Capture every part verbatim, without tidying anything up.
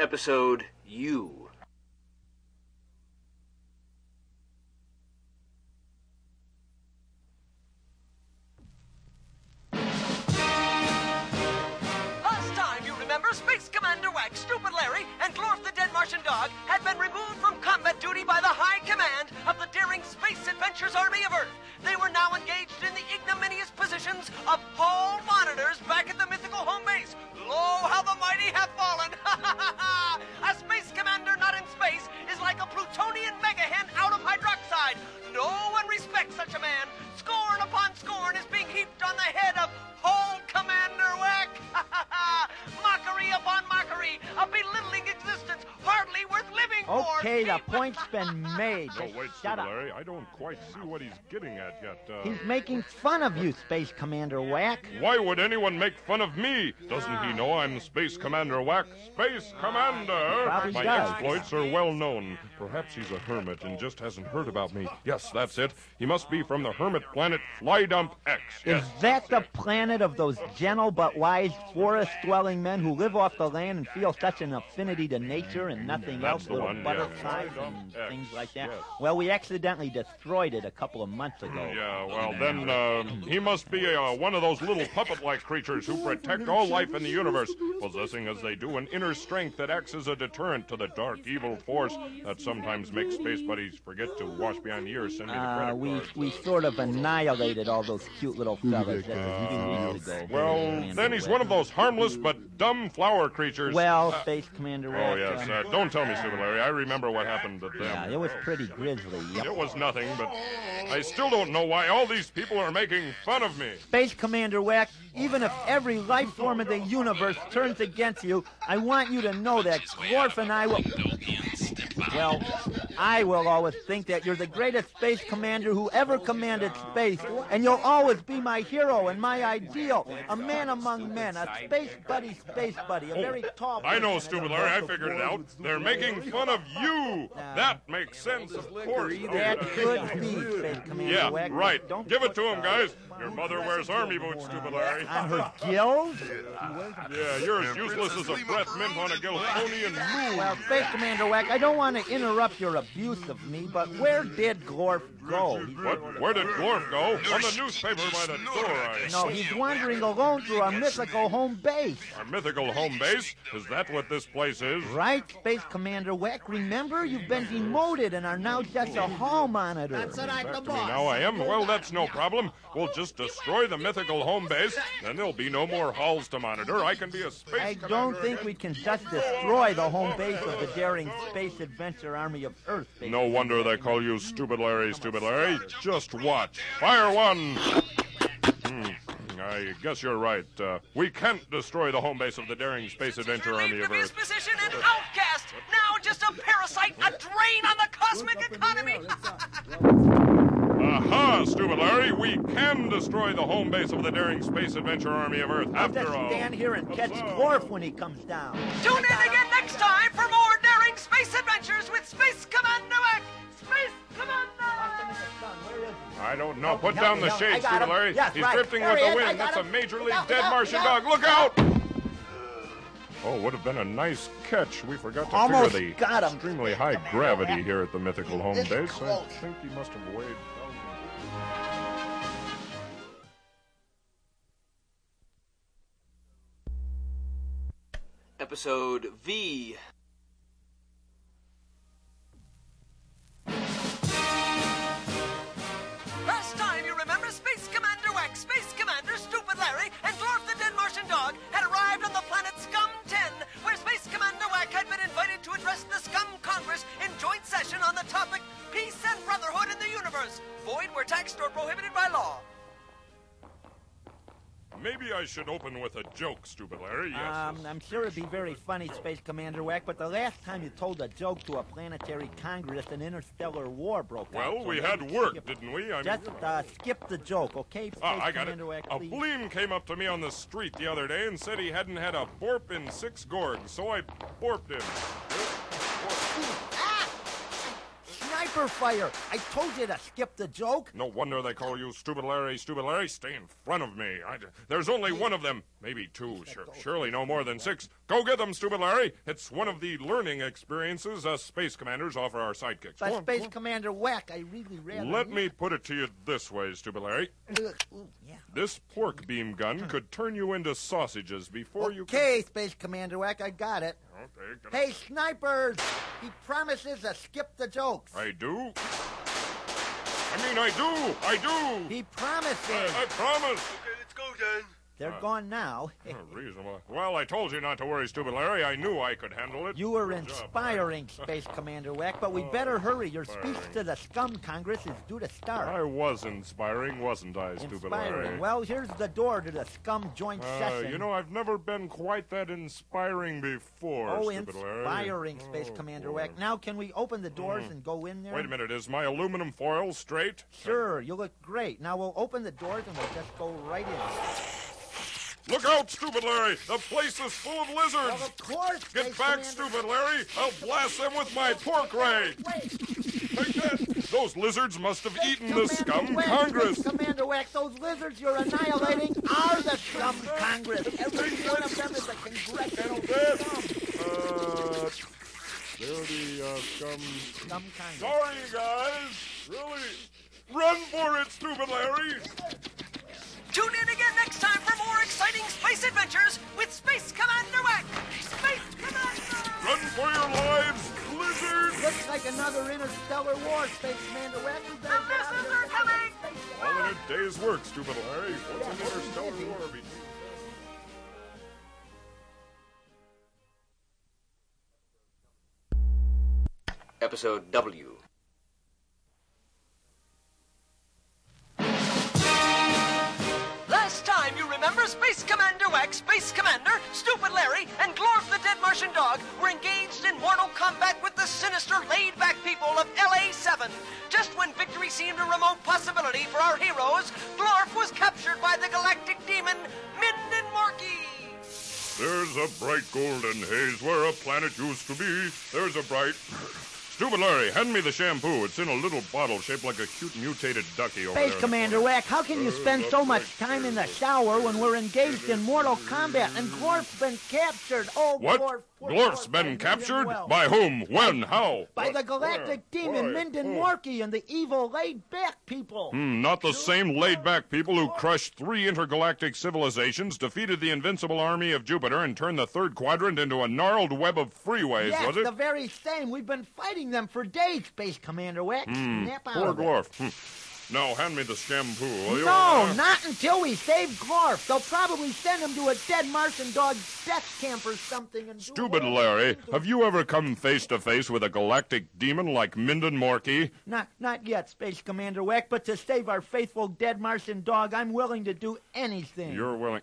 Episode U. Last time, you remember, Space Commander Wax, Stupid Larry, and Glorf the Dead Martian Dog had been removed from combat duty by the High Command of the daring Space Adventures Army of Earth. They were now engaged in the ignominious positions of hall monitors back at the mythical home base. Lo, how the mighty have fallen! A Space Commander not in space is like a plutonian mega-hen out of hydroxide. No one respects such a man. Scorn upon scorn is being heaped on the head of Hall Commander Wack. Mockery upon mockery, a belittling existence hardly worth living for. Okay, the point's been made. Oh, wait, Shut Stupid up. Larry. I don't quite see what he's getting at yet. Uh, He's making fun of you, Space Commander Wack. Why would anyone make fun of me? Doesn't he know I'm Space Commander Wack? Space Commander! Probably My does. exploits are well known. Perhaps he's a hermit and just hasn't heard about me. Yes, that's it. He must be from the hermit planet Flydump X. Yes, Is that the that's it. planet of those gentle but wise forest-dwelling men who live off the land and feel such an affinity to nature and nothing That's else, the little one, yeah. butterflies Flydump and X, things like that? yes. Well, we accidentally destroyed it a couple of months ago. Yeah, well, then uh, he must be uh, one of those little puppet-like creatures who protect all life in the universe, possessing as they do an inner strength that acts as a deterrent to the dark, evil force that sometimes makes space buddies forget to wash behind the ears, send me the Uh, credit we card. we sort of annihilated all those cute little fellas just a few weeks ago. Well, Commander then he's Wack. one of those harmless but dumb flower creatures. Well, Space Commander Wack. Oh, yes. uh, Uh, don't tell me, Stupid Larry. I remember what happened to them. yeah, it was pretty grisly. Yep. It was nothing, but I still don't know why all these people are making fun of me. Space Commander Wack, even if every life form in the universe turns against you, I want you to know that Glorf and I will... Well, I will always think that you're the greatest space commander who ever commanded space, and you'll always be my hero and my ideal, a man among men, a space buddy, space buddy, a very tall... I know, person Stupid and a Larry. I vocal figured it boy. out. They're making fun of you. That makes sense, of course. That could be, Space Commander Yeah, Wack. but right. Don't Give it put to him, guys. Your mother wears army boots, Stupid Larry. on her gills? Yeah, you're as useless as a breath mint on a Gilhonian moon. Well, Space Commander Wack, I don't want to interrupt your abuse of me, but where did Glorf go? What? Where did Glorf go? On the newspaper by the door, I... No, he's wandering alone through our mythical home base. Our mythical home base? Is that what this place is? Right, Space Commander Wack? Remember, you've been demoted and are now just a hall monitor. That's what I'm Back the to me boss. now I am. Well, that's no problem. We'll just destroy the mythical home base, then there'll be no more halls to monitor. I can be a space I commander don't think again. we can just destroy the home base of the daring Space Adventure Army of Earth. Space No wonder they call you Stupid Larry, Stupid Larry. Just watch. Fire one! Hmm. I guess you're right. Uh, we can't destroy the home base of the daring Space Adventure Army Relieved of of his Earth. position an outcast, now just a parasite, a drain on the cosmic economy. Aha, Stupid Larry! We can destroy the home base of the daring Space Adventure Army of Earth, I'll after just all. stand here and catch Glorf when he comes down. Tune in again next time for more daring space adventures with Space Commander Wack. Space Commander! I don't know. Put Help down me, the help me. I shades, got Stupid him. Larry. Yes, He's right. drifting There with he the is. I wind. got That's a him. Major League Look Dead out, Martian look out. dog. Look out! Oh, would have been a nice catch. We forgot to Almost figure the got him. extremely high gravity here at the mythical home It's base. close. I think he must have weighed... Episode V. Last time, you remember, Space Commander Wack, Space Commander Stupid Larry, and Glorf the Dead Martian Dog had arrived on the planet Scum ten, where Space Commander Wack had been invited to address the Scum Congress in joint session on the topic Peace and Brotherhood in the Universe, void where taxed or prohibited by law. Maybe I should open with a joke, Stupid Larry. Yes. Um, I'm sure it'd be very funny, Space Commander Wack, but the last time you told a joke to a planetary congress, an interstellar war broke out. well, So we maybe had work, skip- didn't we? I mean, Just uh, skip the joke, okay, Space Ah, I got it. Commander Wack, A please? bleem came up to me on the street the other day and said he hadn't had a borp in six gorgs, so I borped him. sniper fire. I told you to skip the joke. No wonder they call you Stupid Larry, Stupid Larry. Stay in front of me. I, there's only one of them. Maybe two. Sure, surely no more than six. Go get them, Stupid Larry. It's one of the learning experiences us space commanders offer our sidekicks. But Go on, Space go on. Commander Whack, I really rather... Let me put it to you this way, Stupid Larry. Ooh, yeah. This pork beam gun could turn you into sausages before you... Okay, Space Commander Whack, I got it. Okay, get Hey, snipers! He promises to skip the jokes. I do? I mean, I do! I do! He promises. I, I promise! Okay, let's go then. They're gone now. Oh, reasonable. Well, I told you not to worry, Stupid Larry. I knew I could handle it. You were Good job, inspiring, Space Commander Whack, but we better hurry. Your speech to the Scum Congress is due to start. I was inspiring, wasn't I, Stupid Larry? Inspiring. Well, here's the door to the Scum joint Uh, session. you know, I've never been quite that inspiring before, Oh, Stupid Larry. inspiring, Space Oh, Commander boy. Whack. Now, can we open the doors and go in there? Wait a minute, is my aluminum foil straight? Sure, you look great. Now, we'll open the doors and we'll just go right in. Look out, Stupid Larry! The place is full of lizards! Well, of course, Get Space back, Commander. Stupid Larry! I'll blast them with my pork ray! Wait, Take that! Those lizards must have Space eaten the Commander scum Whack, Congress! Space Commander Whack, those lizards you're annihilating are the Scum Congress. Every one of them is a congressional scum. Uh, they're the uh, scum. Scum Congress. Sorry, guys. Really. Run for it, Stupid Larry. Tune in again next time for more exciting space adventures with Space Commander Whack. Space Commander! Run for your lives, lizards. Looks like another interstellar war, Space Commander Whack. We The better get out of missiles here. are coming! All in a day's work, Stupid Larry. What's an interstellar war between? Episode W. Last time, you remember, Space Commander Whack, Space Commander, Stupid Larry, and Glorf the Dead Martian Dog were engaged in mortal combat with the sinister, laid-back people of L A seven. Just when victory seemed a remote possibility for our heroes, Glorf was captured by the galactic demon, Minden Morky. There's a bright golden haze where a planet used to be. There's a bright... Stupid Larry, hand me the shampoo. It's in a little bottle shaped like a cute mutated ducky over Space there. Commander Whack, how can you Uh, spend that's so much right. time in the shower when we're engaged in mortal combat and Glorf's been captured? Oh, What? Glorf, poor Glorf's Glorf, I been knew him captured? well. By whom? When? How? By What? the galactic Where? demon, Why? Minden Who? Morky, and the evil laid-back people. Hmm, not the same laid-back people who crushed three intergalactic civilizations, defeated the invincible army of Jupiter, and turned the third quadrant into a gnarled web of freeways, Yes, was it? the very same. We've been fighting them for days, Space Commander Whack. Snap out Poor of it. Glorf. Hmm. Now, hand me the shampoo, will you? No, Uh, not until we save Glorf. They'll probably send him to a dead Martian dog death camp or something. And do Stupid whatever Larry, they do. have you ever come face to face with a galactic demon like Minden Morky? Not, not yet, Space Commander Whack, but to save our faithful dead Martian dog, I'm willing to do anything. You're willing.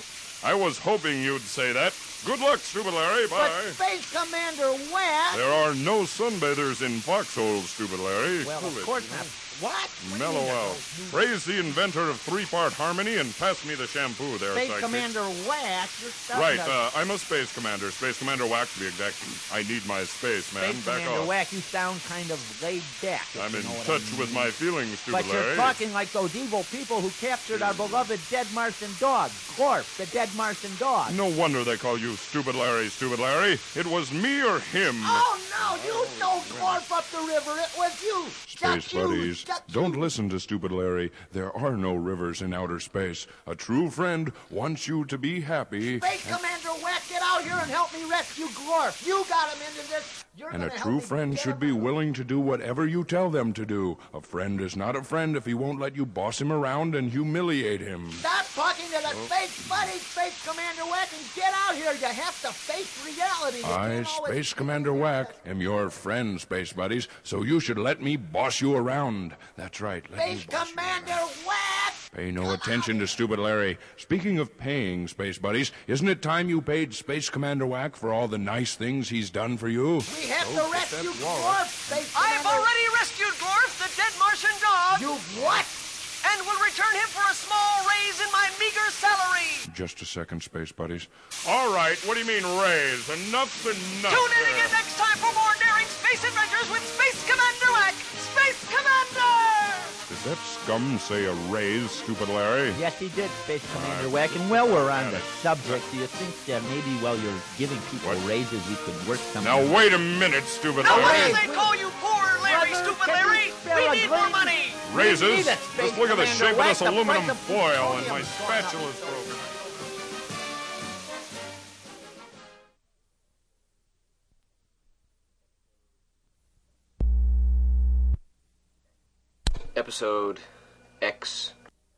I was hoping you'd say that. Good luck, Stupid Larry. But Bye. Space Commander Whack... There are no sunbathers in foxholes, Stupid Larry. Well, Prove of it. course not. What? What do you Mellow mean out. there's no- Praise the inventor of three-part harmony and pass me the shampoo there, Space sidekick. Commander Whack, you're starting Right, to... uh, I'm a space commander. Space Commander Whack, to be exact. I need my space, man. Space Back Commander off. Whack, you sound kind of laid back. if I'm you in know what touch I mean. with my feelings, Stupid But you're Larry. talking like those evil people who captured our beloved dead Martian dog, Glorf, the dead Martian dog. No wonder they call you Stupid Larry, Stupid Larry. It was me or him. Oh, no, you know Glorf up the river. It was you. Space Just you. buddies, Just don't you. listen to Stupid Larry. There are no rivers in outer space. A true friend wants you to be happy. Space Commander Whack, get out here and help me rescue Glorf. You got him into this. You're And a gonna help true me friend get should him be out. willing to do whatever you tell them to do. A friend is not a friend if he won't let you boss him around and humiliate him. Stop talking to the space buddy, Space Commander Whack, and get out here. You have to face reality. You I, can't always- Space Commander Whack, am your friend, Space Buddies, so you should let me boss you around. That's right, let me Space boss you Commander around. Whack! Pay no attention to Stupid Larry. Speaking of paying, Space Buddies, isn't it time you paid Space Commander Whack for all the nice things he's done for you? We have Don't to get rescue that wallet. Glorf, Space I've Commander. already rescued Glorf, the dead Martian dog, You what? and will return him for a small raise in my meager salary. Just a second, Space Buddies. All right, what do you mean raise? Enough's enough. Tune in there. again next time for more daring space adventures with Space Commander Whack, that scum say a raise, stupid Larry? Yes, he did, Space Commander Wack. And while we're on the subject, do you think that maybe while you're giving people What? raises, we could work something Now, out? wait a minute, stupid Now, what Larry. do they call you, poor Larry, Brother, stupid can you Larry? spare We a need more drink? money. Raises? need it, Space Just look at the Commander shape of Wack. this The price aluminum of foil, and my petroleum's gone up. spatula's broken. Episode X.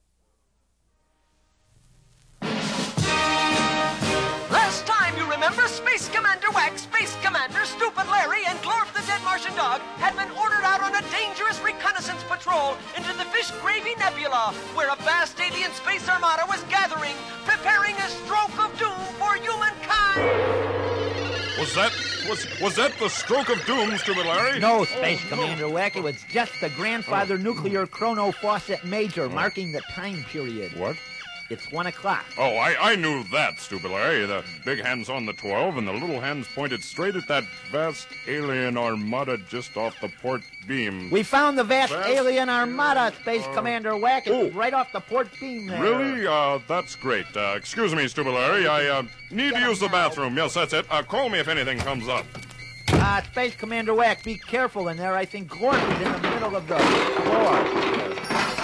Last time, you remember, Space Commander Wack, Space Commander, Stupid Larry, and Glorf the Dead Martian Dog had been ordered out on a dangerous reconnaissance patrol into the Fish Gravy Nebula, where a vast alien space armada was gathering, preparing a stroke of doom for humankind. Was that was was that the stroke of doom, stupid Larry? No, Space Commander Wack. It was just the grandfather nuclear chrono faucet major marking the time period. What? It's one o'clock. Oh, I, I knew that, stupid Larry. The big hand's on the twelve, and the little hand's pointed straight at that vast alien armada just off the port beam. We found the vast Vast alien armada, Space uh, Commander Wack. It was oh. right off the port beam there. Really? Uh, that's great. Uh, excuse me, stupid Larry. I uh, need to Get use the him now. bathroom. Yes, that's it. Uh, call me if anything comes up. Uh, Space Commander Wack, be careful in there. I think Glorf is in the middle of the floor.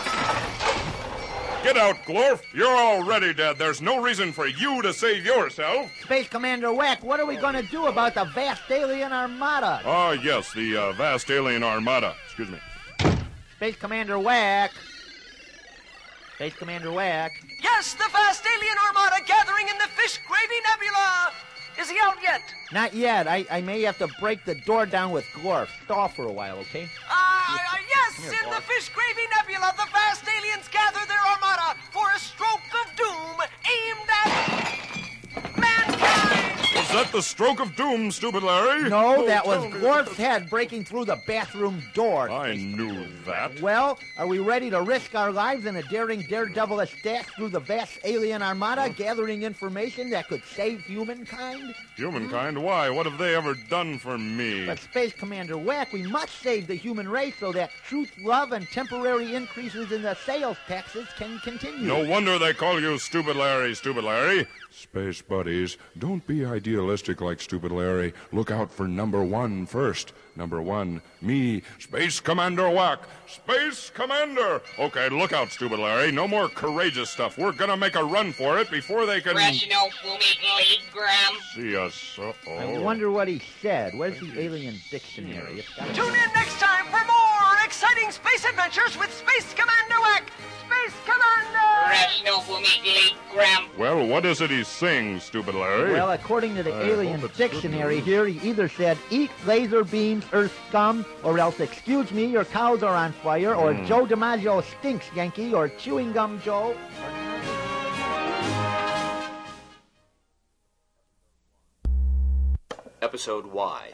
Get out, Glorf. You're already dead. There's no reason for you to save yourself. Space Commander Wack, what are we going to do about the vast alien armada? Ah, yes, the uh, vast alien armada. Excuse me. Space Commander Wack. Space Commander Wack. Yes, the vast alien armada gathering in the Fish Gravy Nebula. Is he out yet? Not yet. I, I may have to break the door down with Glorf. Stall for a while, okay? Uh, uh, yes, Here, in boy. the Fish Gravy Nebula, the vast aliens gather their armada for a stroke of doom aimed at mankind. Was that the stroke of doom, stupid Larry? No, Oh, that was tell me. Glorf's head breaking through the bathroom door. I knew that. Well, are we ready to risk our lives in a daring daredevilish dash through the vast alien armada, gathering information that could save humankind? Humankind? Why? What have they ever done for me? But Space Commander Wack, we must save the human race so that truth, love, and temporary increases in the sales taxes can continue. No wonder they call you Stupid Larry, Stupid Larry. Space buddies, don't be idealistic like Stupid Larry. Look out for number one first. Number one, me, Space Commander Wack. Space Commander! Okay, look out, Stupid Larry. No more courageous stuff. We're gonna make a run for it before they can Rational Fumigligram. see us. Uh-oh. I wonder what he said. Where's the alien dictionary? It's got- Tune in next time for more exciting space adventures with Space Commander Wack. Space Commander! Rational Fumigligram. Well, what is it he sings, Stupid Larry? Well, according to the I alien hope it's dictionary good. here, he either said, eat laser beams, Earth scum, or else, excuse me, your cows are on fire, or Hmm. Joe DiMaggio stinks, Yankee, or chewing gum Joe. Episode Y.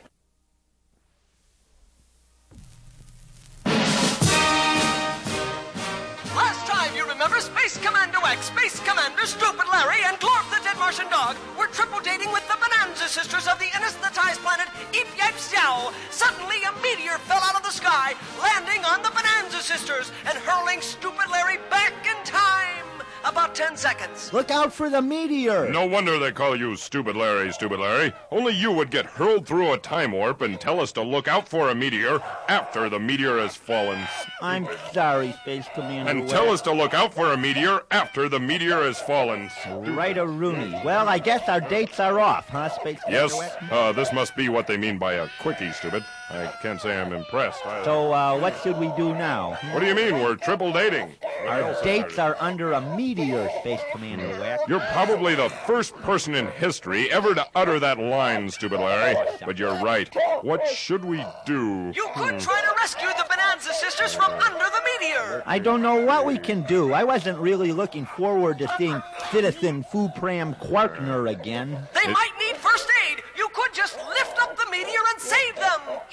Last time, you remember, Space Commander Wack, Space Commander Stupid Larry, and Glorf the Dead Martian Dog were triple dating with the Bonanza sisters of the anesthetized planet Eep Yip Xiao. Suddenly, a meteor fell out of the sky, landing on the Bonanza sisters and hurling Stupid Larry back in time. About ten seconds. Look out for the meteor. No wonder they call you Stupid Larry, Stupid Larry. Only you would get hurled through a time warp and tell us to look out for a meteor after the meteor has fallen. I'm sorry, Space Commander And Wack. tell us to look out for a meteor after the meteor has fallen. Right a Rooney. Well, I guess our dates are off, huh, Space Commander Yes, Wack? uh, this must be what they mean by a quickie, stupid. I can't say I'm impressed. I- So, uh, what should we do now? What do you mean? We're triple dating. Our dates are under a meteor, Space Commander Wack. You're probably the first person in history ever to utter that line, Stupid Larry. But you're right. What should we do? You could try to rescue the Bonanza sisters from under the meteor. I don't know what we can do. I wasn't really looking forward to seeing Citizen Fupram Quarkner again. They might need first aid. You could just lift up the meteor and save them.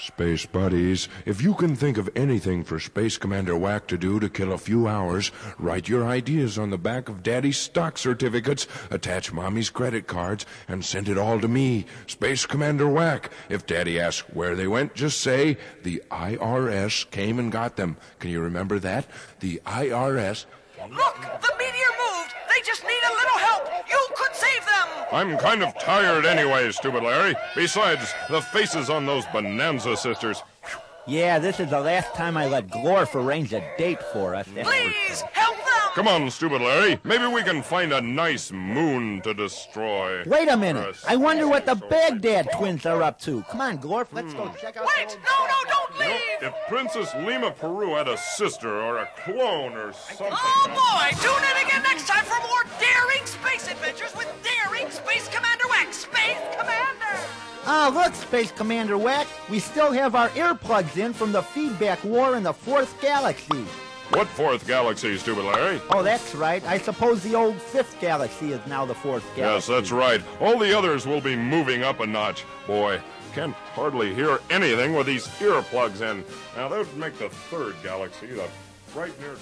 Space buddies, if you can think of anything for Space Commander Whack to do to kill a few hours, write your ideas on the back of Daddy's stock certificates, attach Mommy's credit cards, and send it all to me, Space Commander Whack. If Daddy asks where they went, just say, the I R S came and got them. Can you remember that? The I R S... Look, the meteor moved. They just need a little help. You could save them. I'm kind of tired anyway, Stupid Larry. Besides, the faces on those Bonanza sisters. Yeah, this is the last time I let Glorf arrange a date for us. Please, help them. Come on, Stupid Larry. Maybe we can find a nice moon to destroy. Wait a minute. I wonder what the Baghdad twins are up to. Come on, Glorf, let's go check out... Wait, no, no, don't leave. If Princess Lima Peru had a sister or a clone or something... Oh, boy, tune in again next time for more daring space adventures with daring Space Commander Wax. Space Commander! Ah, look, Space Commander Whack. We still have our earplugs in from the feedback war in the fourth galaxy. What fourth galaxy, Stupid Larry? Oh, that's right. I suppose the old fifth galaxy is now the fourth galaxy. Yes, that's right. All the others will be moving up a notch. Boy, can't hardly hear anything with these earplugs in. Now, that would make the third galaxy, the right near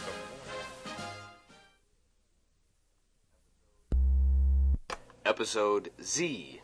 the... Episode Z.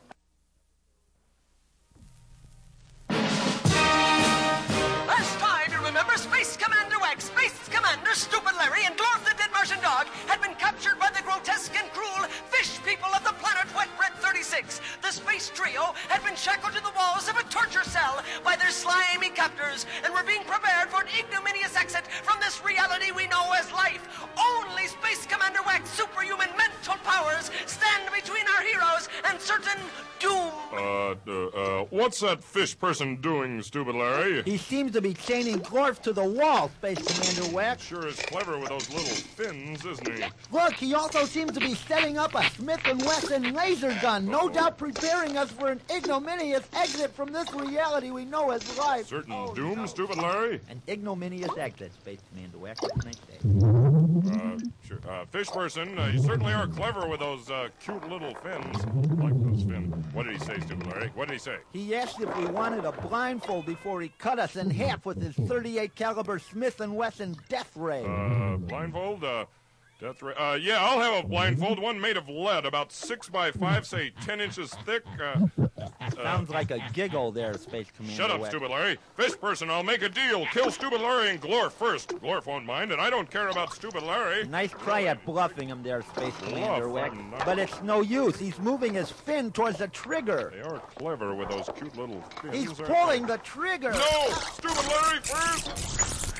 Last time, you remember, Space Commander Wax, Space Commander Stupid Larry, and Glorf the Dead Martian Dog had been captured by the grotesque and cruel fish people of the planet Wetbread thirty-six. The space trio had been shackled to the walls of a torture cell by their slimy captors and were being prepared for an ignominious exit from this reality we know as life. Only Space Commander Wax's superhuman mental powers stand between our heroes and certain doom. Uh, uh, uh, what's that fish person doing, Stupid Larry? He seems to be chaining Glorf to the wall, Space Commander Whack. Sure is clever with those little fins, isn't he? Look, he also seems to be setting up a Smith and Wesson laser gun, no Uh-oh. doubt preparing us for an ignominious exit from this reality we know as life. Certain Oh, doom, no. Stupid Larry? An ignominious exit, Space Commander Whack. What can I say? Uh, sure. Uh, fish person, uh, you certainly are clever with those uh, cute little fins. I like those fins. What did he say, Stupid Larry? What did he say? He asked if we wanted a blindfold before he cut us in half with his thirty-eight caliber Smith and Wesson death ray. Uh, blindfold? Uh, death ray? Uh, yeah, I'll have a blindfold. One made of lead, about six by five, say ten inches thick. Uh, Sounds like a giggle there, Space Commander Shut up, Whack. Stupid Larry. Fish person, I'll make a deal. Kill Stupid Larry and Glorf first. Glorf won't mind, and I don't care about Stupid Larry. Nice try at bluffing him there, Space Commander Bluff, Whack. I'm not- But it's no use. He's moving his fin towards the trigger. They are clever with those cute little fins. He's aren't pulling they? the trigger. No! Stupid Larry first!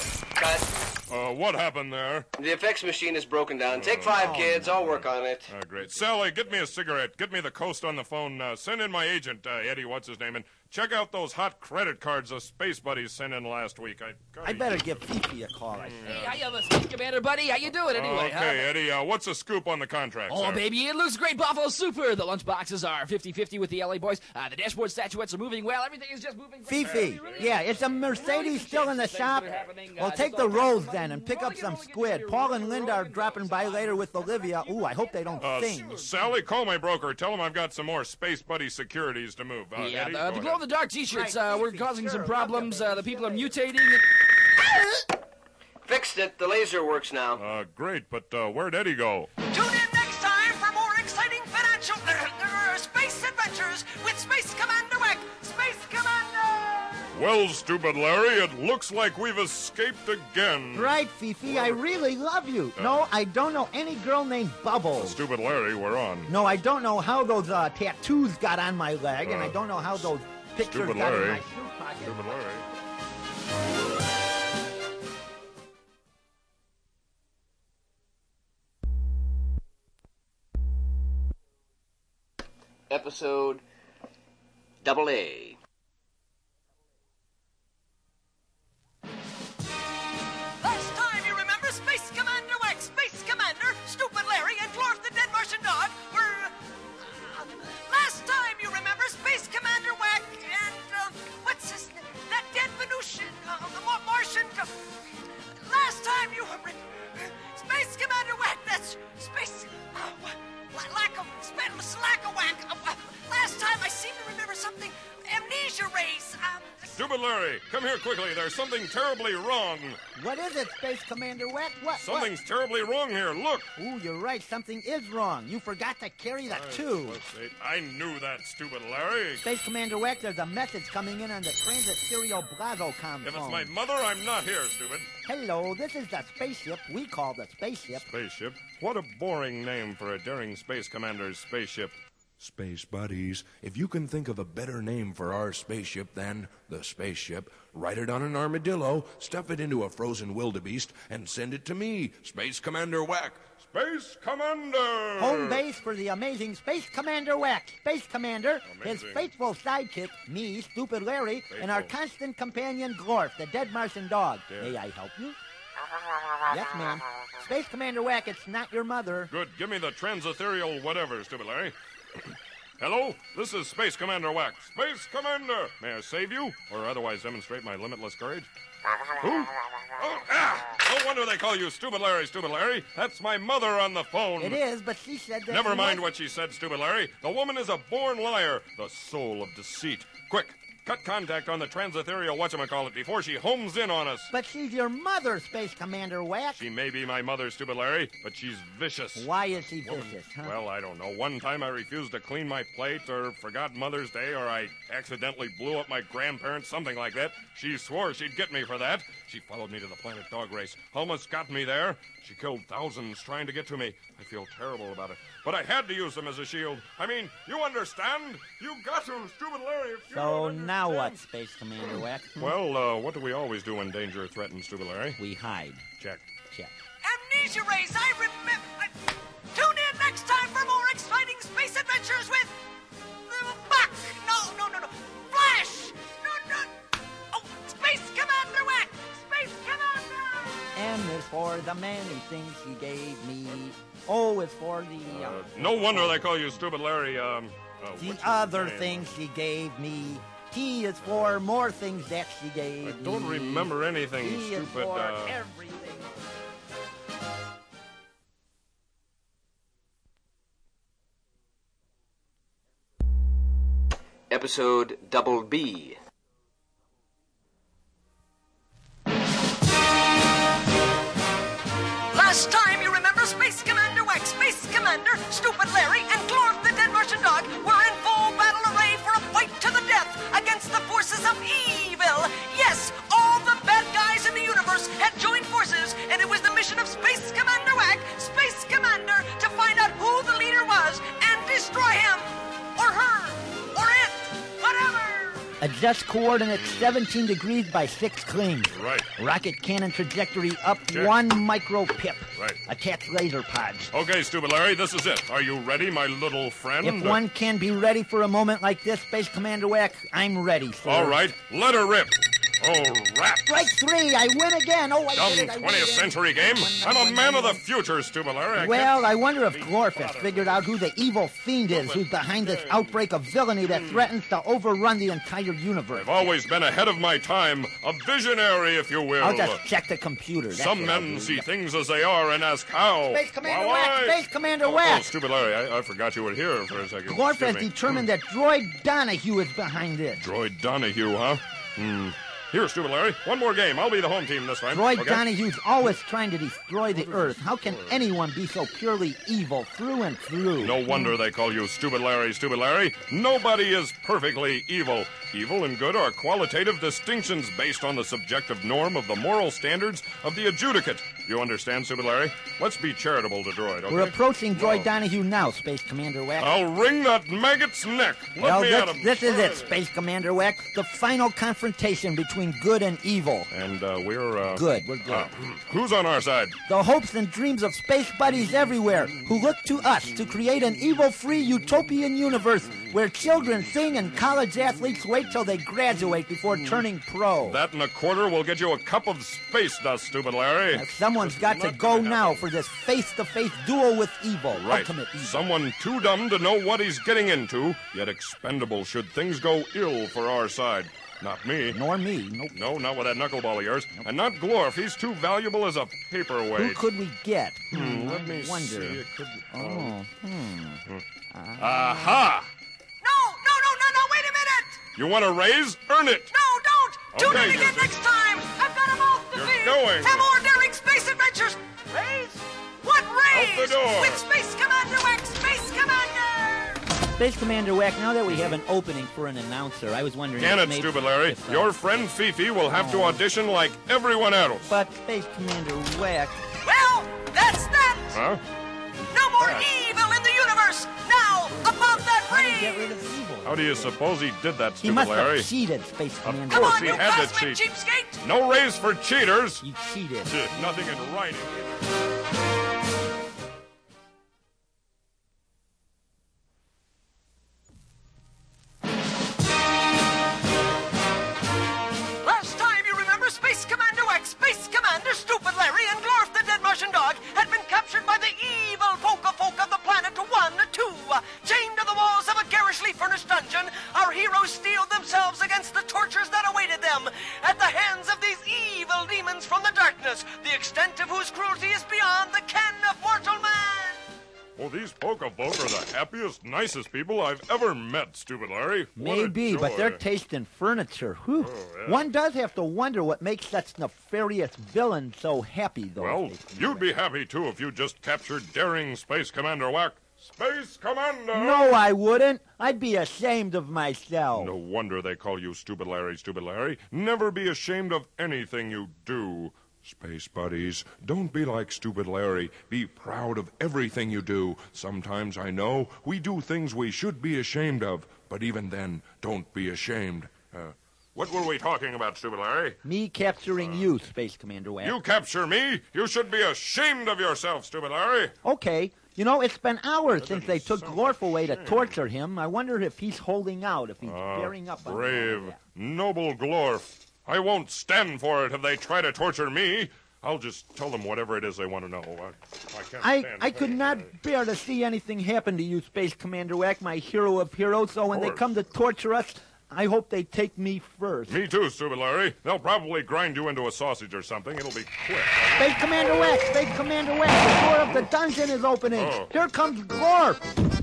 Cut. Uh, what happened there? The effects machine is broken down. Take five, kids. I'll work on it. Uh, great. Sally, get me a cigarette. Get me the Coast on the phone. Uh, send in my agent, uh, Eddie, what's his name, and check out those hot credit cards the Space Buddies sent in last week. I, gotta I better give Fifi a call. I think. Hey, how you, Space Commander, buddy? How you doing anyway, Okay, huh? Eddie, uh, what's the scoop on the contract, Oh, sir? baby, it looks great, Buffalo Super. The lunchboxes are fifty-fifty with the L A boys. Uh, the dashboard statuettes are moving well. Everything is just moving. Fifi, yeah, it's a Mercedes still in the shop. Well, take the rolls then and pick up some squid. Paul and Linda are dropping by later with Olivia. Ooh, I hope they don't Uh, sing. S- Sally, call my broker. Tell him I've got some more Space Buddy securities to move. Uh, Yeah, Eddie, the, go the ahead. glow-in-the-dark T-shirts uh, were causing some problems. Uh, the people are mutating. Fixed it. The laser works now. Uh, great, but uh, where'd Eddie go? Tune in next time for more exciting financial uh, space adventures with Space Commander Wack. Space Commander! Well, Stupid Larry, it looks like we've escaped again. Right, Fifi, I really love you. No, I don't know any girl named Bubbles. Stupid Larry, we're on. No, I don't know how those uh, tattoos got on my leg, and I Uh, don't know how those pictures Stupid got in Larry. my shoe pocket. Stupid Larry. Episode Double A. Last time, you remember, Space Commander Wack, Space Commander, Stupid Larry, and Glorf the Dead Martian Dog were... Uh, last time, you remember, Space Commander Wack and, uh, what's his name? That dead Venusian, uh, the Mar- Martian... Uh, last time, you were... Space Commander Wack, that's Space... Uh, la- lack of... Sp- lack of Wack. Uh, uh, last time, I seem to remember something... Amnesia rays. Um, Stupid Larry, come here quickly. There's something terribly wrong. What is it, Space Commander Wack? What? Something's terribly wrong here. Look. What? Ooh, you're right. Something is wrong. You forgot to carry the Right, tube. let's see. I knew that, Stupid Larry. Space Commander Wack, there's a message coming in on the Transit Stereo Blazo com If it's phone. my mother, I'm not here, stupid. Hello, this is the spaceship we call the spaceship. Spaceship? What a boring name for a daring space commander's spaceship. Space buddies, if you can think of a better name for our spaceship than the spaceship, write it on an armadillo, stuff it into a frozen wildebeest, and send it to me, Space Commander Wack. Space Commander! Home base for the amazing Space Commander Wack. Space Commander, his Amazing. faithful sidekick, me, Stupid Larry, and our Faithful. constant companion, Glorf, the dead Martian dog. Yeah. May I help you? Yes, ma'am. Space Commander Wack, it's not your mother. Good. Give me the transethereal whatever, Stupid Larry. Hello? This is Space Commander Wack. Space Commander! May I save you, or otherwise demonstrate my limitless courage? Who? Oh, ah! No wonder they call you Stupid Larry, Stupid Larry. That's my mother on the phone. It is, but she said that... Never she mind was- what she said, Stupid Larry. The woman is a born liar, the soul of deceit. Quick, cut contact on the transethereal whatchamacallit before she homes in on us. But she's your mother, Space Commander Wack. She may be my mother, Stupid Larry, but she's vicious. Why is she vicious, huh? Well, I don't know. One time I refused to clean my plate, or forgot Mother's Day, or I accidentally blew up my grandparents, something like that. She swore she'd get me for that. She followed me to the planet dog race. Almost got me there. She killed thousands trying to get to me. I feel terrible about it. But I had to use them as a shield. I mean, you understand? You got to, Stupid Larry. If you So don't now what, understand. Space Commander Wack? Well, uh, what do we always do when danger threatens, Stupid Larry? We hide. Check. Check. Amnesia Race, I remember. I... Tune in next time for more exciting space adventures with. Uh, Buck! No, no, no, no. Flash! No, no. Oh, Space Commander Wack! Space Commander! M is for the many things he gave me. O is for the... Uh, Uh, no wonder they call you Stupid Larry. Um, uh, the what's your other name? things she gave me. T is for more things that she gave I me. don't remember anything E is stupid. for Uh, everything. Episode Double B. Last time, you remember, Space Commander Wack, Space Commander, Stupid Larry, and Glorf the Dead Martian Dog were in full battle array for a fight to the death against the forces of evil. Yes, all the bad guys in the universe had joined forces, and it was the mission of Space Commander Wack, Space Commander, to find out who the leader was and destroy him, or her, or it, whatever. Adjust coordinates seventeen degrees by six clings. right. Rocket cannon trajectory up Check. one micro pip. Right. Attach laser pods. Okay, Stupid Larry, this is it. Are you ready, my little friend? If one can be ready for a moment like this, Space Commander Wack, I'm ready, sir. All right, let her rip. Oh, rap. Strike three, I win again. Oh, I Dumb did it. I win twentieth again. century game. One, I'm a one, man one, of the one. future, Stupid Larry. I Well, I wonder if Glorf has figured out who the evil fiend is who's behind this outbreak of villainy that threatens to overrun the entire universe. I've always been ahead of my time, a visionary, if you will. I'll just check the computer. That's Some what I'll men do. see things as they are and ask how. Space Commander Why, Wack! why? Space Commander Oh, oh, Wack! Stupid Larry, I, I forgot you were here for a second. Glorf Excuse has me. determined that Droid Donahue is behind this. Droid Donahue, huh? Hmm. Here, Stupid Larry, one more game. I'll be the home team this time. Droid okay? Donahue's always trying to destroy the Earth. How can anyone be so purely evil through and through? No wonder they call you Stupid Larry, Stupid Larry. Nobody is perfectly evil. Evil and good are qualitative distinctions based on the subjective norm of the moral standards of the adjudicate. You understand, Stupid Larry? Let's be charitable to Droid, okay? We're approaching Droid No. Donahue now, Space Commander Wack. I'll wring that maggot's neck. Let well, me this, at him. this is it, Space Commander Wack. The final confrontation between good and evil. And uh, we're, uh... Good, we're good. uh, who's on our side? The hopes and dreams of space buddies everywhere who look to us to create an evil-free utopian universe where children sing and college athletes wait till they graduate before turning pro. That and a quarter will get you a cup of space dust, Stupid Larry. Now, someone's got to Not go gonna now happen. for this face-to-face duel with evil, Right. ultimate evil. Someone too dumb to know what he's getting into, yet expendable should things go ill for our side. Not me. Nor me. Nope. No, not with that knuckleball of yours. And not Glorf. He's too valuable as a paperweight. Who could we get? Hmm, let me wonder. see. It could... Oh, hmm. Aha! No, no, no, no, no, wait a minute! You want a raise? Earn it! No, don't! Tune Okay, in again Susan. next time. I've got a mouth to You're feed. going. And more daring space adventures. Rays? What rays? Out the door. With Space Commander Wax, Space Commander! Space Commander Wack, now that we have an opening for an announcer, I was wondering Can if it, maybe... stupid Larry? if, uh, Your friend Fifi will have to audition like everyone else. But Space Commander Wack... Well, that's that. Huh? No more That. evil in the universe. Now, above that How do you get rid ray. of evil? How do you suppose he did that, He stupid must Larry? have cheated, Space Of Commander Come course Wack. on, he you had to cosmic cheat. cheapskate. No raise for cheaters. You cheated. Nothing in writing. Last time, you remember, Space Commander Wax, Space Commander Stupid Larry, and Glorf the Dead Martian Dog had been captured by the evil Polka folk of the planet One, Two. Chained to the walls of a garishly furnished dungeon, our heroes steeled themselves against the tortures that awaited them at the hands of these evil demons from the darkness, the extent of whose cruelty is beyond the ken of mortal man. Well, these Polka folk are the happiest, nicest people I've ever met, stupid Larry. What a Maybe, but their joy. taste in furniture, whew. yeah. One does have to wonder what makes such nefarious villains so happy, though. Well, Space Commander. you'd be happy, too, if you just captured daring Space Commander Wack. Space Commander! No, I wouldn't. I'd be ashamed of myself. No wonder they call you Stupid Larry, Stupid Larry. Never be ashamed of anything you do. Space buddies, don't be like Stupid Larry. Be proud of everything you do. Sometimes, I know, we do things we should be ashamed of, but even then, don't be ashamed. Uh, what were we talking about, Stupid Larry? Me capturing you, Space Commander Wack. You capture me? You should be ashamed of yourself, Stupid Larry. Okay. You know, it's been hours since they took so Glorf away to shame. torture him. I wonder if he's holding out, if he's Ah, bearing up on all brave, of that. noble Glorf. I won't stand for it if they try to torture me. I'll just tell them whatever it is they want to know. I, I can't I, stand I could it. not bear to see anything happen to you, Space Commander Wack, my hero of heroes, so when they course. come to torture us, I hope they take me first. Me too, Stupid Larry. They'll probably grind you into a sausage or something. It'll be quick. Space Commander Wack, Space Commander Wack, the door of the dungeon is opening. Oh. Here comes Glorf.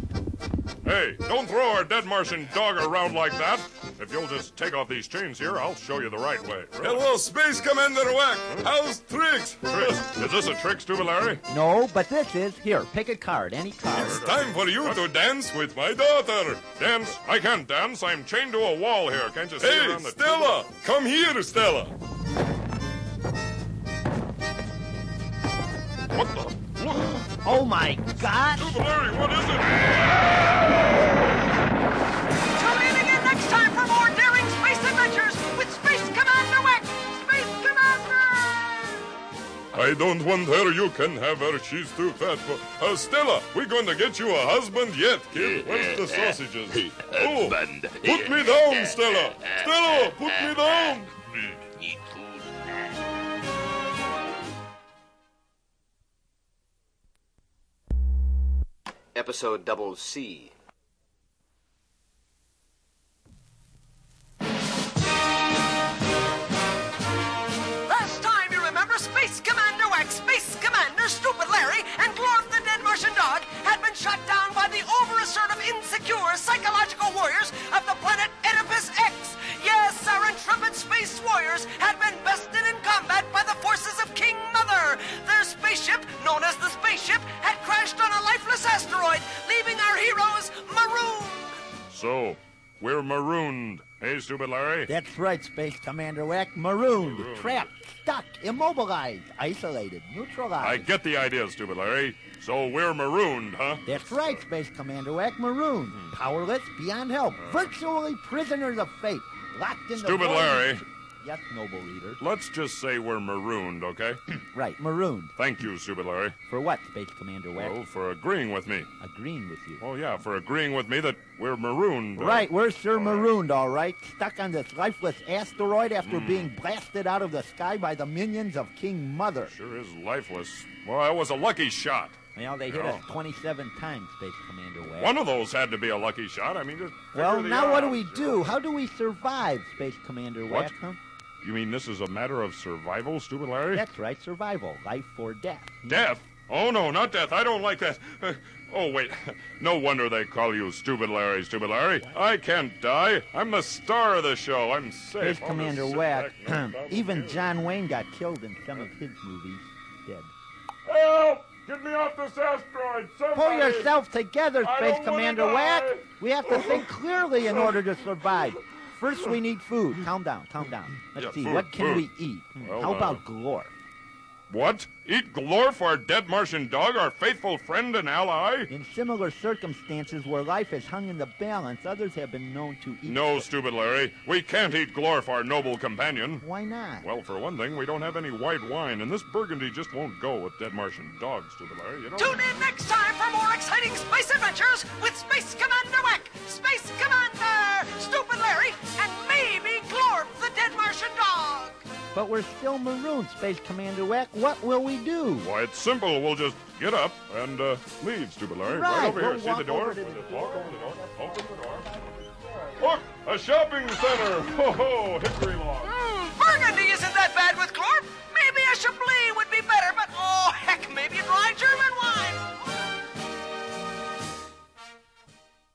Hey, don't throw our dead Martian dog around like that. If you'll just take off these chains here, I'll show you the right way. Hello, Space Commander Wack. How's tricks? Tricks. Is this a trick, Stupid Larry? No, but this is, here, pick a card, any card. It's time for you to dance with my daughter. Dance? I can't dance. I'm chained to a wall here. Can't you see Hey, around the Stella, come here, Stella. What the? Look! Oh my God! Stupid Larry, what is it? Tune in again next time for more daring space adventures with Space Commander Wax, Space Commander! I don't want her. You can have her. She's too fat. For... Uh, Stella, we're going to get you a husband yet, kid. Where's the sausages? Oh, put me down, Stella. Stella, put me down. Episode Double C. Last time, you remember, Space Commander Wax, Space Commander Stupid Larry, and Glorf the Dead Martian Dog had been shot down by the over-assertive, insecure, psychological warriors of the planet Oedipus X. Yes, our intrepid space warriors had been bested in combat by the forces of King Mother. Their spaceship, known as the Spaceship, had crashed on a lifeless asteroid, leaving our heroes marooned. So, we're marooned. Hey, Stupid Larry? That's right, Space Commander Wack. Marooned, trapped, stuck, immobilized, isolated, neutralized. I get the idea, Stupid Larry. So we're marooned, huh? That's right, Space Commander Wack. Marooned, powerless, beyond help, virtually prisoners of fate, locked in the Stupid void- Larry. Yes, noble reader. Let's just say we're marooned, okay? Right, marooned. Thank you, Stupid Larry. For what, Space Commander Wack? Well, for agreeing with me. Agreeing with you. Oh, yeah, for agreeing with me that we're marooned. uh, Right, we're Sir Marooned, all right. Stuck on this lifeless asteroid after Hmm. being blasted out of the sky by the minions of King Mother. Sure is lifeless. Well, that was a lucky shot. Well, they hit Yeah. us twenty-seven times, Space Commander Wack. One of those had to be a lucky shot. I mean, just Well, figure the now what do odds. we do? How do we survive, Space Commander What? Wack, huh? You mean this is a matter of survival, Stupid Larry? That's right, survival. Life or death. Death? Oh, no, not death. I don't like that. Uh, oh, wait. No wonder they call you Stupid Larry, Stupid Larry. I can't die. I'm the star of the show. I'm safe. Space Commander Whack, even John Wayne got killed in some of his movies. Dead. Help! Get me off this asteroid! Somebody! Pull yourself together, I Space don't Commander wanna Whack. die. We have to think clearly in order to survive. First, we need food. Calm down, calm down. Let's Yeah, see, food, what can food. we eat? Hmm, Well, How uh, about Glorf? What? Eat Glorf, our dead Martian dog, our faithful friend and ally? In similar circumstances where life has hung in the balance, others have been known to eat... No, Stupid Larry. We can't eat Glorf, our noble companion. Why not? Well, for one thing, we don't have any white wine, and this Burgundy just won't go with dead Martian dogs, Stupid Larry. You know? Tune in next time for more exciting space adventures with Space Commander Whack, Space Commander Stupid Larry, and maybe Glorf, the dead Martian dog. But we're still marooned, Space Commander Whack. What will we do? Why, it's simple. We'll just get up and uh, leave, Stupid Larry. Right, over we'll here. See walk the door? over to We'll the just walk over the door. Open the door. Look, a shopping center. Ho ho, Hickory